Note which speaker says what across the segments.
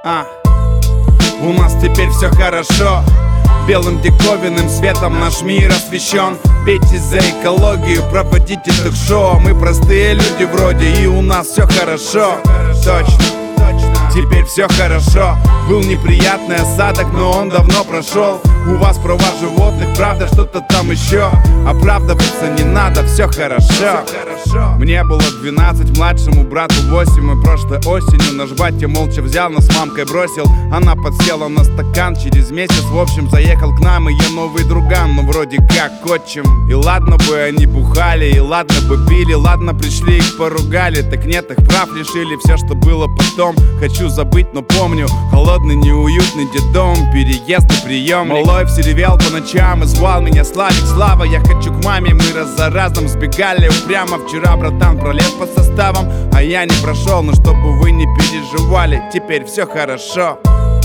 Speaker 1: У нас теперь все хорошо. Белым диковинным светом наш мир освещен. Пейте за экологию, проводите ток-шоу. Мы простые люди вроде, и у нас все хорошо. Точно, теперь все хорошо. Был неприятный осадок, но он давно прошел. У вас права животных, правда, что-то там еще. Оправдываться не надо, все хорошо. Мне было 12, младшему брату 8. И прошлой осенью наш батя молча взял, нас с мамкой бросил. Она подсела на стакан, через месяц в общем заехал к нам ее новый друган. Ну вроде как отчим. И ладно бы они бухали, и ладно бы пили, ладно пришли их поругали. Так нет, их прав лишили, все что было потом хочу забыть, но помню. Холодный неуютный детдом, переезд и прием. Малой все ревел по ночам и звал меня Славик, Слава, я хочу к маме. Мы раз за разом сбегали упрямо. Вчера братан пролез по составам, а я не прошел. Но чтобы вы не переживали, теперь все хорошо.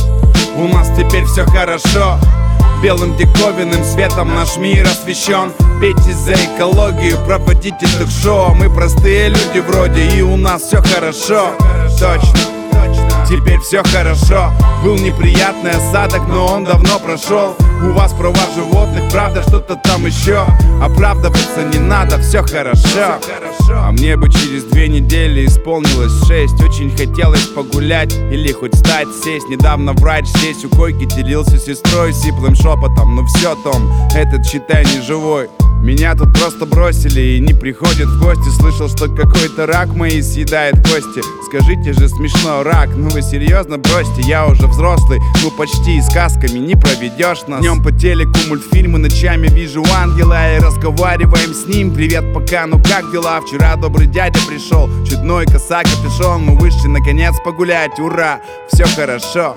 Speaker 1: У нас теперь все хорошо. Белым диковинным светом наш мир освещен. Пейте за экологию, проводите ток-шоу. Мы простые люди вроде, и у нас все хорошо. Точно, теперь все хорошо. Был неприятный осадок, но он давно прошел. У вас права животных, правда, что-то там еще. Оправдываться не надо, все хорошо. А мне бы через 2 недели исполнилось 6. Очень хотелось погулять или хоть встать, сесть. Недавно врач здесь у койки делился с сестрой сиплым шепотом. Ну все, Том, этот считай не живой. Меня тут просто бросили и не приходят в гости. Слышал, что какой-то рак мои съедает кости. Скажите же, смешно, рак, ну вы серьезно бросьте. Я уже взрослый, ну почти, и сказками не проведешь нас. Днем по телеку мультфильмы, ночами вижу ангела и разговариваем с ним. Привет, пока, ну как дела? Вчера добрый дядя пришел, чудной коса капюшон. Мы вышли наконец погулять, ура, все хорошо.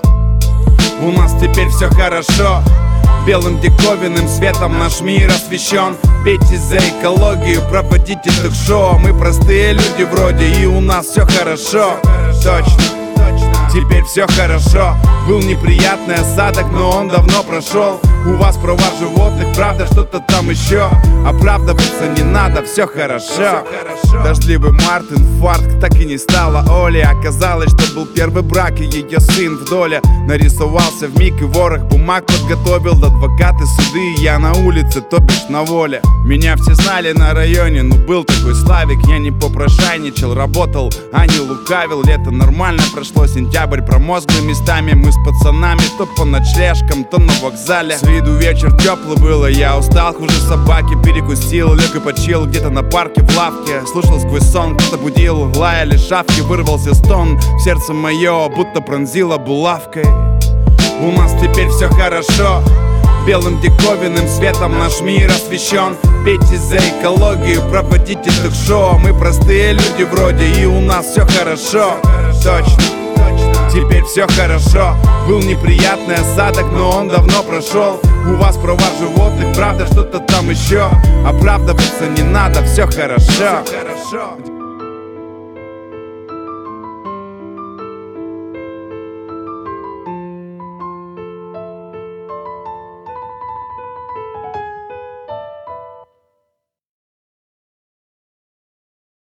Speaker 1: У нас теперь все хорошо. Белым диковинным светом наш мир освещен. Пейте за экологию, проводите ток-шоу. Мы простые люди вроде, и у нас все хорошо. Точно, теперь все хорошо. Был неприятный осадок, но он давно прошел. У вас права животных, правда, что-то там еще. Оправдываться не надо, все хорошо. Дождливый март, инфаркт, так и не стало Оли. Оказалось, что был первый брак и ее сын в доле. Нарисовался вмиг и ворох бумаг подготовил. Адвокаты, суды, я на улице, то бишь на воле. Меня все знали на районе, ну был такой Славик. Я не попрошайничал, работал, а не лукавил. Лето нормально прошло, сентябрь промозглый местами. Мы с пацанами то по ночлежкам, то на вокзале. С виду вечер теплый было, я устал хуже собаки. Перекусил, лег и почил где-то на парке в лавке. Слушал сквозь сон, кто-то будил, лаяли шавки. Вырвался стон, сердце мое будто пронзило булавкой. У нас теперь все хорошо. Белым диковинным светом наш мир освещен. Пейте за экологию, проводите ток-шоу. Мы простые люди вроде, и у нас все хорошо. Точно, теперь все хорошо. Был неприятный осадок, но он давно прошел. У вас права животных, правда, что-то там еще. Оправдываться не надо, все хорошо.